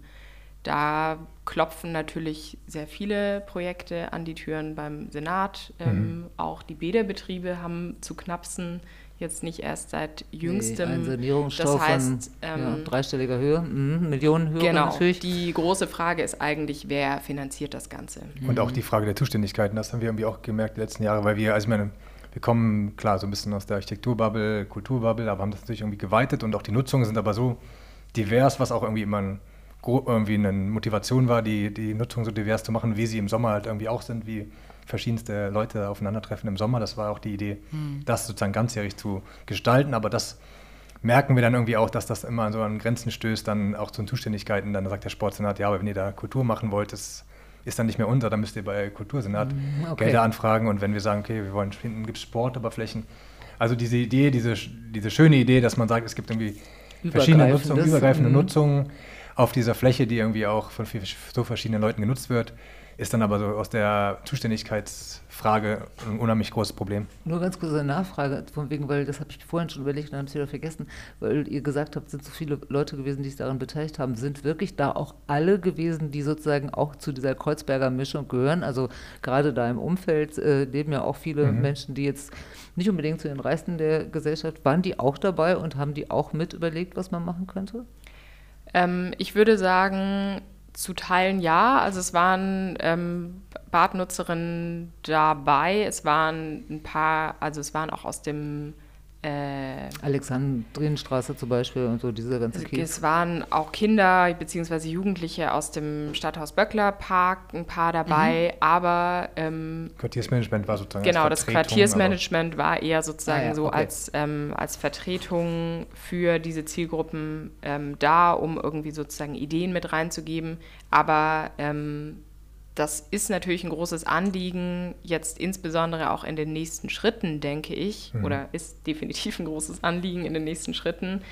da klopfen natürlich sehr viele Projekte an die Türen beim Senat. Auch die Bäderbetriebe haben zu knapsen, jetzt nicht erst seit jüngstem. Ein Sanierungsstau das heißt, von dreistelliger Höhe, Millionenhöhe natürlich. Die große Frage ist eigentlich, wer finanziert das Ganze? Und auch die Frage der Zuständigkeiten, das haben wir irgendwie auch gemerkt die letzten Jahre, weil wir kommen, klar, so ein bisschen aus der Architekturbubble, Kulturbubble, aber haben das natürlich irgendwie geweitet, und auch die Nutzungen sind aber so divers, was auch irgendwie immer irgendwie eine Motivation war, die Nutzung so divers zu machen, wie sie im Sommer halt irgendwie auch sind, wie verschiedenste Leute aufeinandertreffen im Sommer. Das war auch die Idee, das sozusagen ganzjährig zu gestalten, aber das merken wir dann irgendwie auch, dass das immer so an Grenzen stößt, dann auch zu den Zuständigkeiten. Dann sagt der Sportsenat, ja, aber wenn ihr da Kultur machen wollt, das ist dann nicht mehr unser, dann müsst ihr bei Kultursenat Gelder anfragen, und wenn wir sagen, okay, wir wollen hinten gibt es Sport, aber Flächen. Also diese Idee, diese schöne Idee, dass man sagt, es gibt irgendwie verschiedene Nutzungen, übergreifende Nutzungen auf dieser Fläche, die irgendwie auch von so verschiedenen Leuten genutzt wird, ist dann aber so aus der Zuständigkeitsfrage ein unheimlich großes Problem. Nur ganz kurz eine Nachfrage, von wegen, weil das habe ich vorhin schon überlegt und habe es wieder vergessen, weil ihr gesagt habt, sind so viele Leute gewesen, die sich daran beteiligt haben. Sind wirklich da auch alle gewesen, die sozusagen auch zu dieser Kreuzberger Mischung gehören? Also gerade da im Umfeld leben ja auch viele Menschen, die jetzt nicht unbedingt zu den Reichsten der Gesellschaft, waren die auch dabei und haben die auch mit überlegt, was man machen könnte? Ich würde sagen, zu Teilen ja. Also es waren Badnutzerinnen dabei. Es waren ein paar, also es waren auch aus dem Alexandrienstraße zum Beispiel und so, diese ganze Kiez. Es waren auch Kinder bzw. Jugendliche aus dem Stadthaus-Böckler-Park, ein paar dabei, aber Quartiersmanagement war sozusagen genau, das Quartiersmanagement war eher sozusagen als Vertretung für diese Zielgruppen da, um irgendwie sozusagen Ideen mit reinzugeben, aber das ist natürlich ein großes Anliegen, jetzt insbesondere auch in den nächsten Schritten, denke ich, oder ist definitiv ein großes Anliegen in den nächsten Schritten,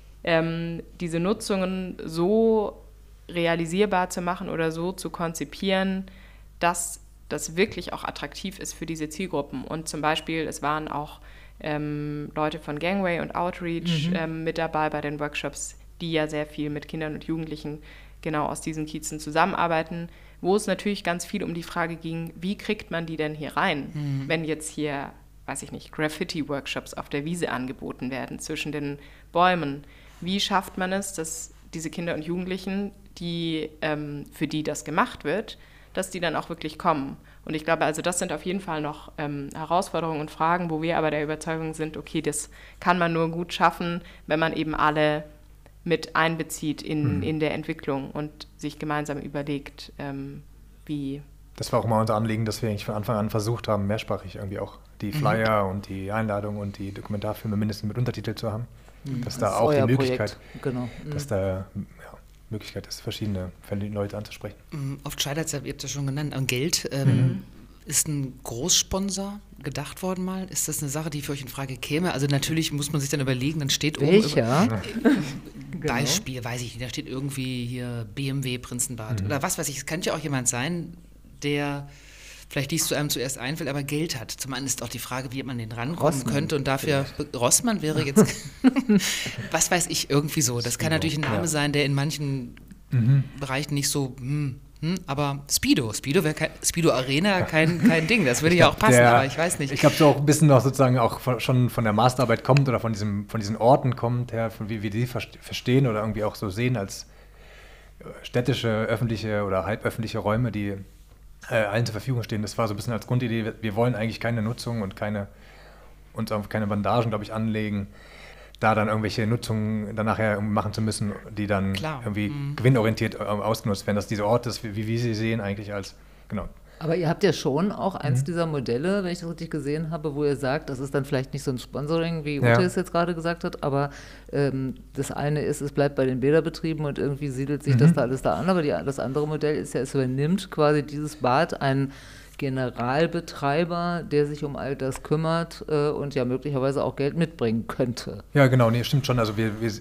diese Nutzungen so realisierbar zu machen oder so zu konzipieren, dass das wirklich auch attraktiv ist für diese Zielgruppen. Und zum Beispiel, es waren auch Leute von Gangway und Outreach mit dabei bei den Workshops, die ja sehr viel mit Kindern und Jugendlichen genau aus diesen Kiezen zusammenarbeiten, wo es natürlich ganz viel um die Frage ging, wie kriegt man die denn hier rein, wenn jetzt hier, weiß ich nicht, Graffiti-Workshops auf der Wiese angeboten werden, zwischen den Bäumen. Wie schafft man es, dass diese Kinder und Jugendlichen, für die das gemacht wird, dass die dann auch wirklich kommen? Und ich glaube, also das sind auf jeden Fall noch Herausforderungen und Fragen, wo wir aber der Überzeugung sind, okay, das kann man nur gut schaffen, wenn man eben alle mit einbezieht in der Entwicklung und sich gemeinsam überlegt, wie... Das war auch mal unser Anliegen, dass wir eigentlich von Anfang an versucht haben, mehrsprachig irgendwie auch die Flyer und die Einladung und die Dokumentarfilme mindestens mit Untertitel zu haben. Dass da auch die Möglichkeit, dass da Möglichkeit ist, verschiedene Leute anzusprechen. Oft scheitert es ja, ihr habt es ja schon genannt, an Geld. Ist ein Großsponsor gedacht worden mal? Ist das eine Sache, die für euch in Frage käme? Also natürlich muss man sich dann überlegen, dann steht welcher? Beispiel, weiß ich nicht, da steht irgendwie hier BMW Prinzenbad oder was weiß ich. Es könnte ja auch jemand sein, der vielleicht dies zu einem zuerst einfällt, aber Geld hat. Zum einen ist auch die Frage, wie man den rankommen könnte und dafür, Rossmann wäre jetzt, was weiß ich, irgendwie so. Das kann natürlich ein Name sein, der in manchen Bereichen nicht so... aber Speedo Arena, kein Ding, das würde ja auch passen, aber ich weiß nicht. Ich glaube, so auch ein bisschen noch sozusagen auch schon von der Masterarbeit kommt oder von diesen Orten kommt her, von wie wir die verstehen oder irgendwie auch so sehen als städtische, öffentliche oder halböffentliche Räume, die allen zur Verfügung stehen. Das war so ein bisschen als Grundidee. Wir wollen eigentlich keine Nutzung und keine Bandagen, glaube ich, anlegen, da dann irgendwelche Nutzungen dann nachher machen zu müssen, die dann irgendwie gewinnorientiert ausgenutzt werden. Dass diese Orte, wie wir sie sehen, eigentlich als, genau. Aber ihr habt ja schon auch eins dieser Modelle, wenn ich das richtig gesehen habe, wo ihr sagt, das ist dann vielleicht nicht so ein Sponsoring, wie Ute es jetzt gerade gesagt hat, aber das eine ist, es bleibt bei den Bäderbetrieben und irgendwie siedelt sich das da alles da an, aber das andere Modell ist ja, es übernimmt quasi dieses Bad ein Generalbetreiber, der sich um all das kümmert und ja möglicherweise auch Geld mitbringen könnte. Ja, genau, nee, stimmt schon. Also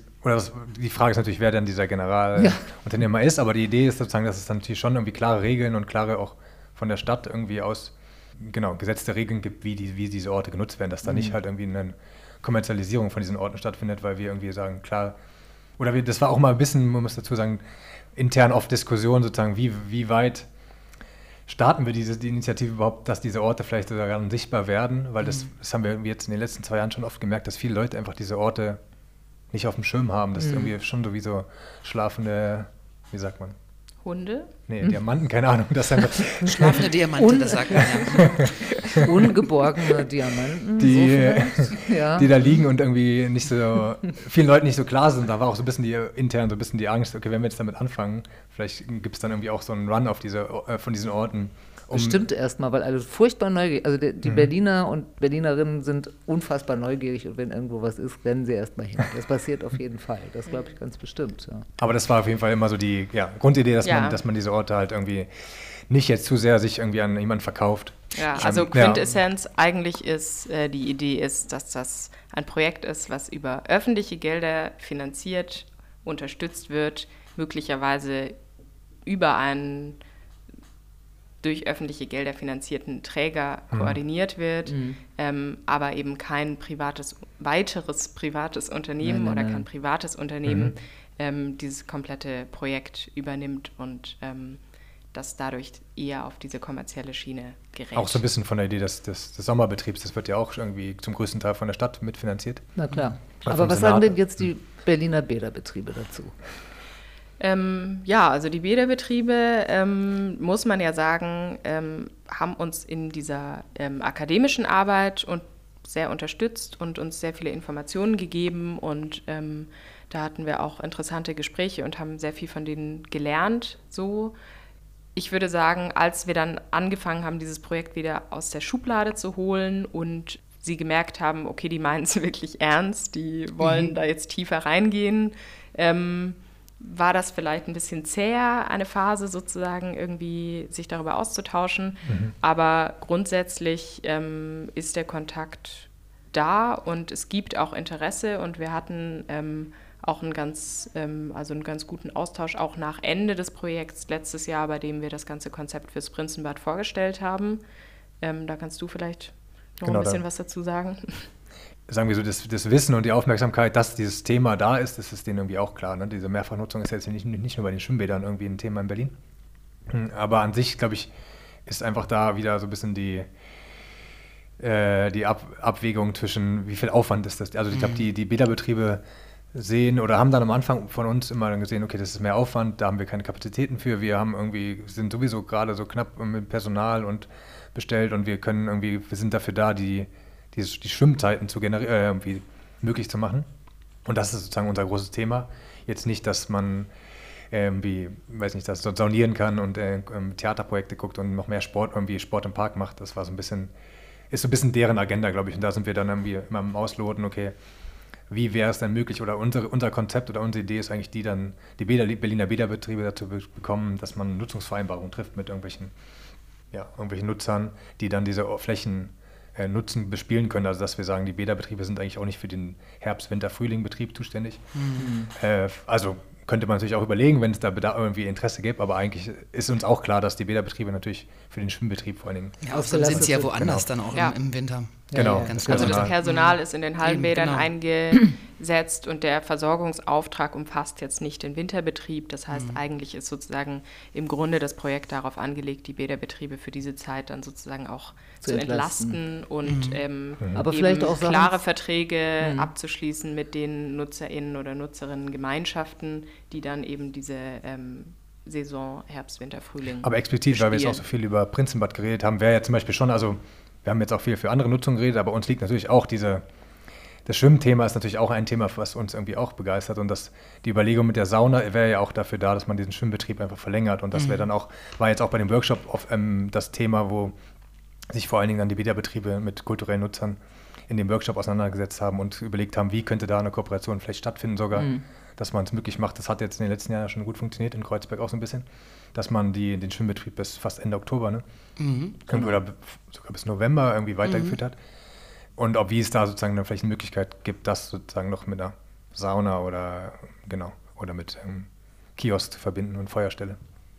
die Frage ist natürlich, wer denn dieser Generalunternehmer ist, aber die Idee ist sozusagen, dass es dann natürlich schon irgendwie klare Regeln und klare auch von der Stadt irgendwie aus, gesetzte Regeln gibt, wie diese Orte genutzt werden, dass da nicht halt irgendwie eine Kommerzialisierung von diesen Orten stattfindet, weil wir irgendwie sagen, klar, oder das war auch mal ein bisschen, man muss dazu sagen, intern oft Diskussion sozusagen, wie weit starten wir die Initiative überhaupt, dass diese Orte vielleicht sogar sichtbar werden, weil das haben wir jetzt in den letzten 2 Jahren schon oft gemerkt, dass viele Leute einfach diese Orte nicht auf dem Schirm haben, das ist irgendwie schon so wie so schlafende, wie sagt man? Hunde? Nee, Diamanten, keine Ahnung. Das schlafende Diamanten, das sagt man ja. Ungeborgene Diamanten, die da liegen und irgendwie nicht so, vielen Leuten nicht so klar sind. Da war auch so ein bisschen intern so ein bisschen die Angst, okay, wenn wir jetzt damit anfangen, vielleicht gibt es dann irgendwie auch so einen Run auf von diesen Orten. Bestimmt erstmal, weil alle furchtbar neugierig, also die Berliner und Berlinerinnen sind unfassbar neugierig und wenn irgendwo was ist, rennen sie erstmal hin. Das passiert auf jeden Fall, das glaube ich ganz bestimmt. Ja. Aber das war auf jeden Fall immer so die Grundidee, dass man diese Orte halt irgendwie nicht jetzt zu sehr sich irgendwie an jemanden verkauft. Ja, also Quintessenz eigentlich ist, die Idee ist, dass das ein Projekt ist, was über öffentliche Gelder finanziert, unterstützt wird, möglicherweise über einen durch öffentliche Gelder finanzierten Träger koordiniert wird, aber eben kein weiteres privates Unternehmen kein privates Unternehmen dieses komplette Projekt übernimmt und das dadurch eher auf diese kommerzielle Schiene gerät. Auch so ein bisschen von der Idee des Sommerbetriebs, das wird ja auch irgendwie zum größten Teil von der Stadt mitfinanziert. Na klar. Aber was sagen denn jetzt die Berliner Bäderbetriebe dazu? Also die Bäderbetriebe, muss man ja sagen, haben uns in dieser akademischen Arbeit sehr unterstützt und uns sehr viele Informationen gegeben und da hatten wir auch interessante Gespräche und haben sehr viel von denen gelernt. So, ich würde sagen, als wir dann angefangen haben, dieses Projekt wieder aus der Schublade zu holen und sie gemerkt haben, okay, die meinen es wirklich ernst, die wollen da jetzt tiefer reingehen, war das vielleicht ein bisschen zäher, eine Phase sozusagen irgendwie sich darüber auszutauschen. Aber grundsätzlich ist der Kontakt da und es gibt auch Interesse und wir hatten auch einen ganz guten Austausch auch nach Ende des Projekts letztes Jahr, bei dem wir das ganze Konzept fürs Prinzenbad vorgestellt haben. Da kannst du vielleicht noch ein bisschen was dazu sagen. Sagen wir so, das Wissen und die Aufmerksamkeit, dass dieses Thema da ist, das ist denen irgendwie auch klar. Ne? Diese Mehrfachnutzung ist jetzt nicht nur bei den Schwimmbädern irgendwie ein Thema in Berlin. Aber an sich, glaube ich, ist einfach da wieder so ein bisschen die Abwägung zwischen, wie viel Aufwand ist das. Also ich glaube, die Bäderbetriebe sehen oder haben dann am Anfang von uns immer dann gesehen, okay, das ist mehr Aufwand, da haben wir keine Kapazitäten für, sind sowieso gerade so knapp mit Personal und bestellt und wir sind dafür da, die Schwimmzeiten zu irgendwie möglich zu machen. Und das ist sozusagen unser großes Thema. Jetzt nicht, dass man das saunieren kann und Theaterprojekte guckt und noch mehr Sport im Park macht. Das war ist so ein bisschen deren Agenda, glaube ich. Und da sind wir dann irgendwie immer am Ausloten, okay, wie wäre es denn möglich oder unser Konzept oder unsere Idee ist eigentlich die Berliner Bäderbetriebe dazu bekommen, dass man Nutzungsvereinbarungen trifft mit irgendwelchen Nutzern, die dann diese Flächen nutzen, bespielen können. Also dass wir sagen, die Bäderbetriebe sind eigentlich auch nicht für den Herbst-, Winter-, Frühling-Betrieb zuständig. Also könnte man natürlich auch überlegen, wenn es da irgendwie Interesse gibt, aber eigentlich ist uns auch klar, dass die Bäderbetriebe natürlich für den Schwimmbetrieb vor allen Dingen... Ja, außerdem sind sie ja woanders dann auch im Winter. Genau. Das Personal ist in den Hallenbädern setzt und der Versorgungsauftrag umfasst jetzt nicht den Winterbetrieb. Das heißt, eigentlich ist sozusagen im Grunde das Projekt darauf angelegt, die Bäderbetriebe für diese Zeit dann sozusagen auch zu entlasten und aber vielleicht auch klare Verträge abzuschließen mit den NutzerInnen oder Nutzerinnen-Gemeinschaften, die dann eben diese Saison Herbst, Winter, Frühling Aber explizit, weil wir jetzt auch so viel über Prinzenbad geredet haben, wäre ja zum Beispiel schon, also wir haben jetzt auch viel für andere Nutzungen geredet, aber uns liegt natürlich auch das Schwimmthema ist natürlich auch ein Thema, was uns irgendwie auch begeistert und die Überlegung mit der Sauna wäre ja auch dafür da, dass man diesen Schwimmbetrieb einfach verlängert und das wäre dann auch, war jetzt auch bei dem Workshop das Thema, wo sich vor allen Dingen dann die Bäderbetriebe mit kulturellen Nutzern in dem Workshop auseinandergesetzt haben und überlegt haben, wie könnte da eine Kooperation vielleicht stattfinden sogar, dass man es möglich macht. Das hat jetzt in den letzten Jahren schon gut funktioniert, in Kreuzberg auch so ein bisschen, dass man den Schwimmbetrieb bis fast Ende Oktober, oder sogar bis November irgendwie weitergeführt hat. Und wie es da sozusagen dann vielleicht eine Möglichkeit gibt, das sozusagen noch mit einer Sauna oder mit Kiosk zu verbinden und Feuerstelle.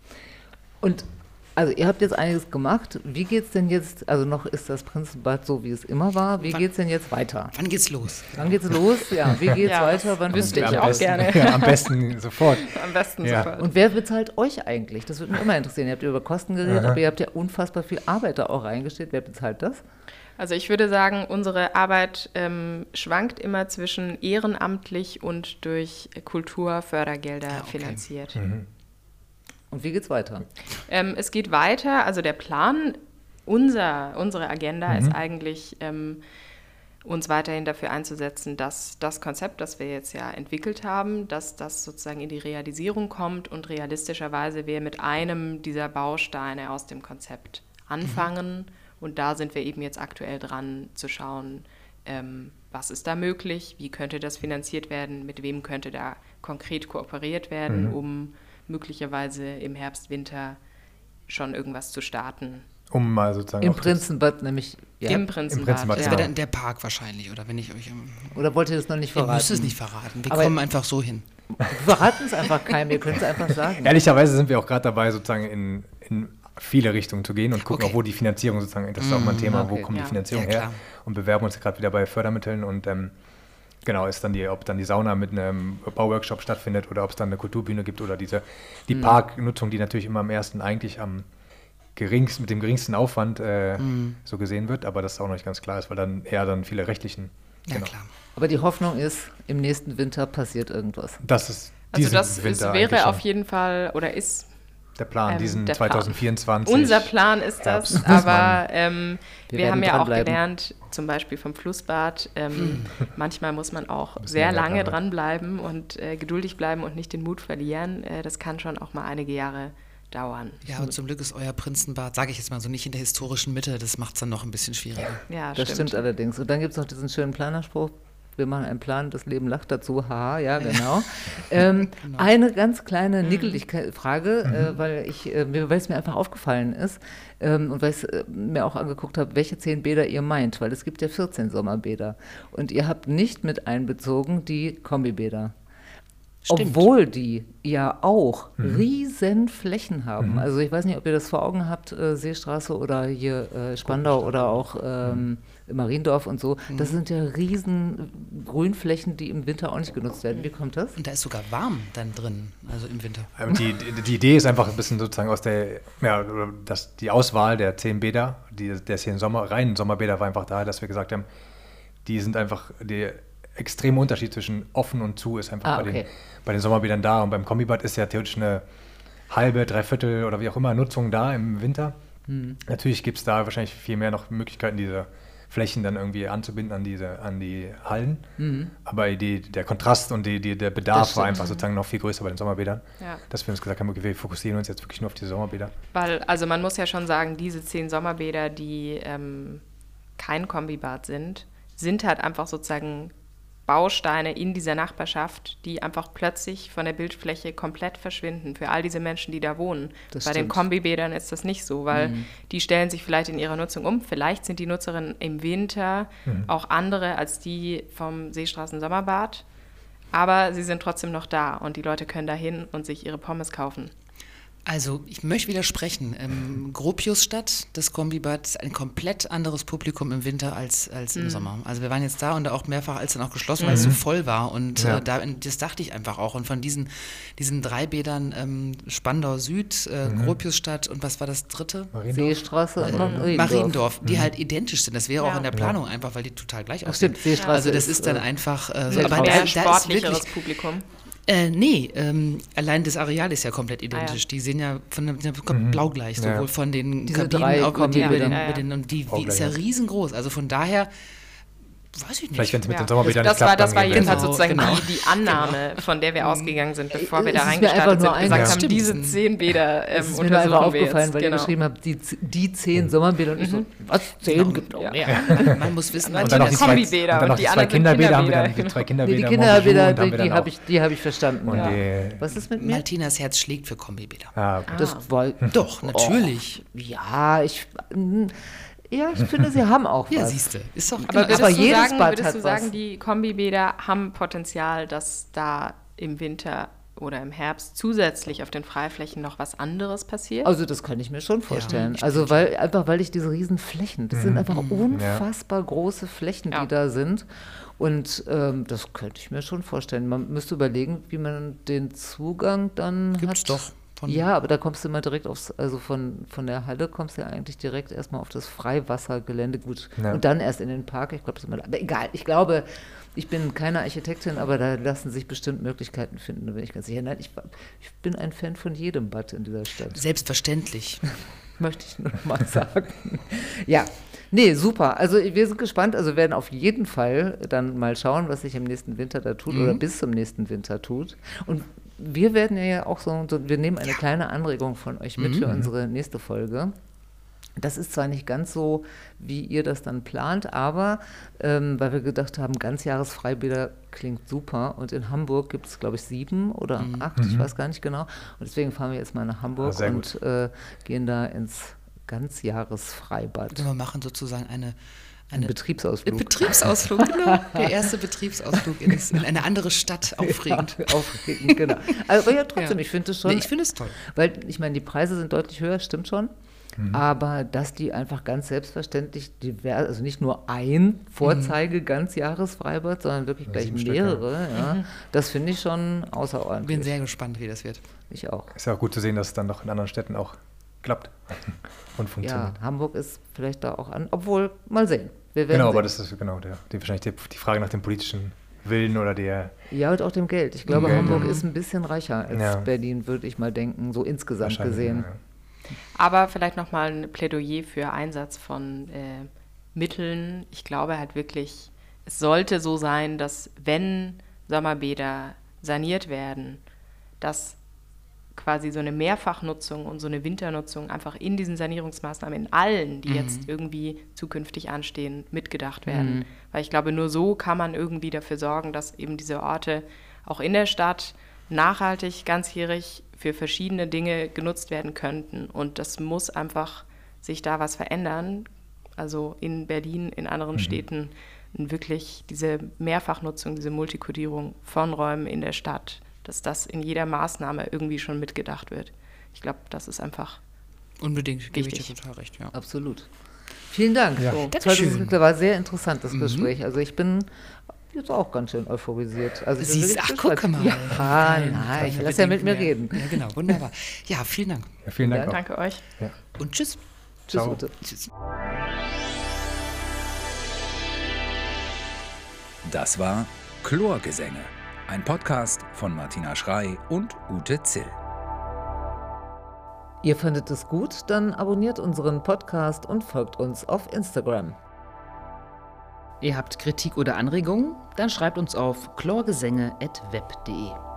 Und also ihr habt jetzt einiges gemacht. Wie geht's denn jetzt, also noch ist das Prinzenbad so, wie es immer war. Wie geht's denn jetzt weiter? Wann geht's los? Wann geht's los? Ja, wie geht's weiter? Wann wüsste ich auch gerne. Ja, am besten sofort. Am besten sofort. Und wer bezahlt euch eigentlich? Das würde mich immer interessieren. Ihr habt über Kosten geredet, aber ihr habt ja unfassbar viel Arbeit da auch reingestellt. Wer bezahlt das? Also ich würde sagen, unsere Arbeit schwankt immer zwischen ehrenamtlich und durch Kulturfördergelder finanziert. Und wie geht's weiter? Es geht weiter, also der Plan, unsere Agenda ist eigentlich, uns weiterhin dafür einzusetzen, dass das Konzept, das wir jetzt ja entwickelt haben, dass das sozusagen in die Realisierung kommt und realistischerweise wir mit einem dieser Bausteine aus dem Konzept anfangen. Und da sind wir eben jetzt aktuell dran zu schauen, was ist da möglich, wie könnte das finanziert werden, mit wem könnte da konkret kooperiert werden, um möglicherweise im Herbst, Winter schon irgendwas zu starten. Um mal sozusagen im Prinzenbad nämlich. Ja. Im Prinzenbad. Das wäre dann der Park wahrscheinlich, oder wenn ich euch. Oder wollt ihr das noch nicht verraten? Ihr müsst es nicht verraten. Wir kommen einfach so hin. Wir verraten es einfach keinem, ihr könnt es einfach sagen. Ehrlicherweise sind wir auch gerade dabei, sozusagen in viele Richtungen zu gehen und gucken auch, wo die Finanzierung sozusagen, das ist auch mal ein Thema, wo kommt die Finanzierung her und bewerben uns gerade wieder bei Fördermitteln und ist dann ob dann die Sauna mit einem Bauworkshop stattfindet oder ob es dann eine Kulturbühne gibt oder die Parknutzung, die natürlich immer am ersten eigentlich mit dem geringsten Aufwand so gesehen wird, aber das auch noch nicht ganz klar ist, weil dann eher viele rechtlichen. Ja, klar. Aber die Hoffnung ist, im nächsten Winter passiert irgendwas. Das ist wäre auf jeden Fall oder ist der Plan, diesen 2024. Unser Plan ist das, aber wir haben ja auch gelernt, zum Beispiel vom Flussbad, manchmal muss man auch sehr lange dranbleiben und geduldig bleiben und nicht den Mut verlieren. Das kann schon auch mal einige Jahre dauern. Ja, und zum Glück ist euer Prinzenbad, sage ich jetzt mal so, nicht in der historischen Mitte, das macht es dann noch ein bisschen schwieriger. Ja, das stimmt allerdings. Und dann gibt es noch diesen schönen Planerspruch, wir machen einen Plan, das Leben lacht dazu, haha, ja, genau. Eine ganz kleine Frage, weil es mir einfach aufgefallen ist und weil ich mir auch angeguckt habe, welche 10 Bäder ihr meint, weil es gibt ja 14 Sommerbäder und ihr habt nicht mit einbezogen die Kombibäder. Stimmt. Obwohl die ja auch riesen Flächen haben. Also ich weiß nicht, ob ihr das vor Augen habt, Seestraße oder hier Spandau oder auch Mariendorf und so. Das sind ja riesen Grünflächen, die im Winter auch nicht genutzt werden. Wie kommt das? Und da ist sogar warm dann drin, also im Winter. Die Idee ist einfach ein bisschen sozusagen die Auswahl der 10 Bäder, der 10 reinen Sommerbäder war einfach da, dass wir gesagt haben, die sind einfach der extreme Unterschied zwischen offen und zu ist einfach bei den Sommerbädern da und beim Kombibad ist ja theoretisch eine halbe, dreiviertel oder wie auch immer Nutzung da im Winter. Natürlich gibt es da wahrscheinlich viel mehr noch Möglichkeiten, diese Flächen dann irgendwie anzubinden an die Hallen. Aber der Kontrast und der Bedarf war einfach sozusagen noch viel größer bei den Sommerbädern, dass wir uns gesagt haben, okay, wir fokussieren uns jetzt wirklich nur auf die Sommerbäder. Weil, also man muss ja schon sagen, diese 10 Sommerbäder, die kein Kombibad sind halt einfach sozusagen Bausteine in dieser Nachbarschaft, die einfach plötzlich von der Bildfläche komplett verschwinden für all diese Menschen, die da wohnen. Bei den Kombibädern ist das nicht so, weil die stellen sich vielleicht in ihrer Nutzung um. Vielleicht sind die Nutzerinnen im Winter auch andere als die vom Seestraßen-Sommerbad, aber sie sind trotzdem noch da und die Leute können da hin und sich ihre Pommes kaufen. Also ich möchte widersprechen. Gropiusstadt, das Kombibad, ist ein komplett anderes Publikum im Winter als im Sommer. Also wir waren jetzt da und auch mehrfach, als dann auch geschlossen, weil es so voll war. Und das dachte ich einfach auch. Und von diesen 3 Bädern, Spandau Süd, Gropiusstadt und was war das dritte? Seestraße und Mariendorf, die halt identisch sind. Das wäre auch in der Planung einfach, weil die total gleich aussehen. Seestraße also das ist dann einfach... aber ein sportlicheres Publikum. Allein das Areal ist ja komplett identisch. Die sehen ja blau gleich, sowohl von den diese Kabinen und die ist ja riesengroß. Also von daher, weiß ich nicht. Vielleicht, wenn es mit den Sommerbädern nicht klappt, das war jedenfalls sozusagen die Annahme, von der wir ausgegangen sind, bevor wir da reingestartet sind, gesagt haben, diese 10 Bäder ist mir nur einfach aufgefallen, weil ihr geschrieben habt, die 10 Sommerbäder und ich so, was? 10 gibt noch mehr. Man muss wissen, und dann noch die Kombibäder und die anderen Kinderbäder haben wir dann, die 2 Kinderbäder. Die Kinderbäder, die habe ich verstanden. Was ist mit mir? Maltinas Herz schlägt für Kombibäder. Okay. Das war, doch, natürlich. Ja, ich finde, sie haben auch was. Ja, siehst du. Ist doch aber würdest du sagen, die Kombibäder haben Potenzial, dass da im Winter oder im Herbst zusätzlich auf den Freiflächen noch was anderes passiert? Also das kann ich mir schon vorstellen. Also weil ich diese riesen Flächen, das sind einfach unfassbar große Flächen, die da sind. Und das könnte ich mir schon vorstellen. Man müsste überlegen, wie man den Zugang dann Gibt's hat. Doch. Ja, aber da kommst du immer direkt von der Halle kommst du ja eigentlich direkt erstmal auf das Freiwassergelände, gut. Ja. Und dann erst in den Park. Ich glaube, das ist immer, aber egal. Ich glaube, ich bin keine Architektin, aber da lassen sich bestimmt Möglichkeiten finden, da bin ich ganz sicher. Nein, ich bin ein Fan von jedem Bad in dieser Stadt. Selbstverständlich. Möchte ich nur noch mal sagen. Ja. Nee, super. Also wir sind gespannt. Also werden auf jeden Fall dann mal schauen, was sich im nächsten Winter da tut oder bis zum nächsten Winter tut. Und wir werden ja auch wir nehmen eine kleine Anregung von euch mit für unsere nächste Folge. Das ist zwar nicht ganz so, wie ihr das dann plant, aber weil wir gedacht haben, Ganzjahresfreibäder klingt super. Und in Hamburg gibt es, glaube ich, 7 oder 8, ich weiß gar nicht genau. Und deswegen fahren wir jetzt mal nach Hamburg und gehen da ins Ganzjahresfreibad. Wir machen sozusagen einen Betriebsausflug. Betriebsausflug, genau. Der erste Betriebsausflug in eine andere Stadt. Aufregend. Ja, aufregend, genau. Aber ja, trotzdem, ich finde es schon. Ich finde es toll. Weil, ich meine, die Preise sind deutlich höher, stimmt schon. Aber dass die einfach ganz selbstverständlich divers, also nicht nur ein Vorzeige-Ganzjahresfreibad, sondern wirklich gleich mehrere, das finde ich schon außerordentlich. Bin sehr gespannt, wie das wird. Ich auch. Ist ja auch gut zu sehen, dass es dann noch in anderen Städten auch klappt und funktioniert. Ja, Hamburg ist vielleicht da auch obwohl, mal sehen. Aber das ist wahrscheinlich die Frage nach dem politischen Willen oder der... Ja, und auch dem Geld. Ich glaube, Hamburg ist ein bisschen reicher als Berlin, würde ich mal denken, so insgesamt gesehen. Ja. Aber vielleicht nochmal ein Plädoyer für Einsatz von Mitteln. Ich glaube halt wirklich, es sollte so sein, dass wenn Sommerbäder saniert werden, dass quasi so eine Mehrfachnutzung und so eine Winternutzung einfach in diesen Sanierungsmaßnahmen, in allen, die jetzt irgendwie zukünftig anstehen, mitgedacht werden. Weil ich glaube, nur so kann man irgendwie dafür sorgen, dass eben diese Orte auch in der Stadt nachhaltig, ganzjährig für verschiedene Dinge genutzt werden könnten. Und das muss einfach sich da was verändern. Also in Berlin, in anderen Städten, wirklich diese Mehrfachnutzung, diese Multikodierung von Räumen in der Stadt, dass das in jeder Maßnahme irgendwie schon mitgedacht wird. Ich glaube, das ist einfach unbedingt, gebe ich dir total recht. Ja. Absolut. Vielen Dank. Ja. Das war sehr interessant, das Gespräch. Also ich bin jetzt auch ganz schön euphorisiert. Also guck mal. Ja, nein, lass ja mit mir reden. Ja, genau, wunderbar. Ja, vielen Dank. Ja, vielen Dank. Danke euch. Ja. Und tschüss. Ciao. Tschüss. Das war Chlorgesänge, ein Podcast von Martina Schrey und Ute Zill. Ihr fandet es gut? Dann abonniert unseren Podcast und folgt uns auf Instagram. Ihr habt Kritik oder Anregungen? Dann schreibt uns auf chlorgesänge@web.de.